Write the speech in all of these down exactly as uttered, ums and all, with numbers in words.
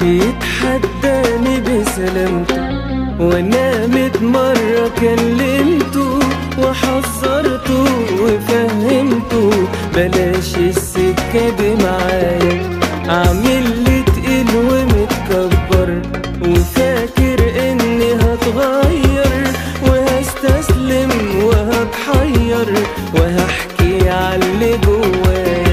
يتحداني بسلامته، وانا ميت مرة كلمته وحذرته وفهمته بلاش السكة دي معايا. عامل لي تقيل ومتكبر وفاكر اني هتغير، وهستسلم وهتحير وهحكي عاللي جوايا.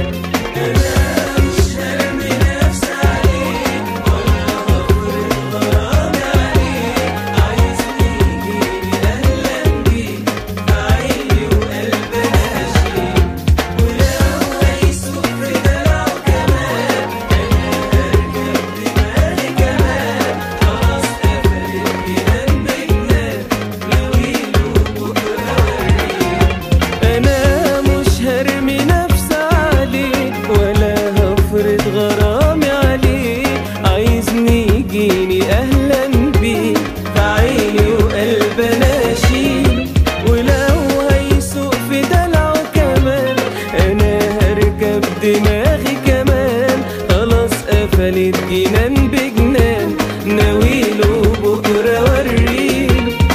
غرامي عليه عايزني يجيني اهلا بيه، بعيني وقلب انا اشيله، ولو هيسوق في دلعه كمان انا هركب دماغي كمان. خلاص قفلت جنان بجنان، ناويله بكره اوريله.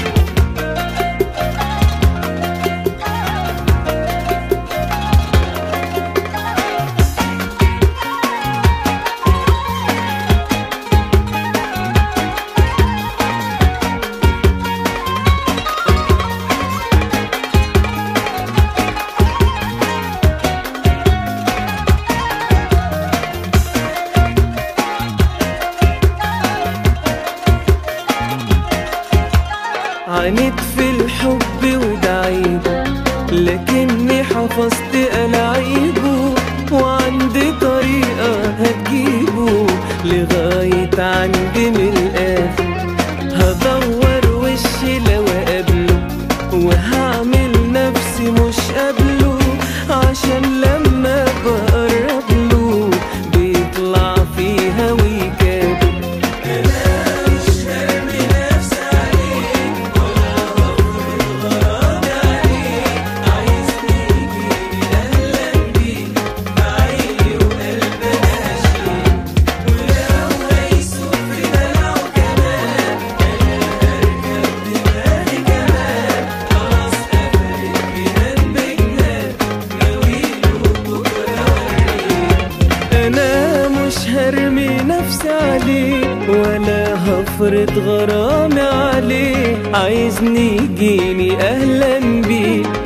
عانيت في الحب ودعيته، لكني حفظت ألاعيبه، وعندي طريقة هتجيبه لغاية عندي من الآخر. هدور وشي لو أقابله، وهعمل نفسي مش قابله، عشان لما بقرب له بيطلع فيها ويكابر. هرمي نفسي عليه ولا هفرض غرامي عليه، عايزني يجيني اهلا بيه.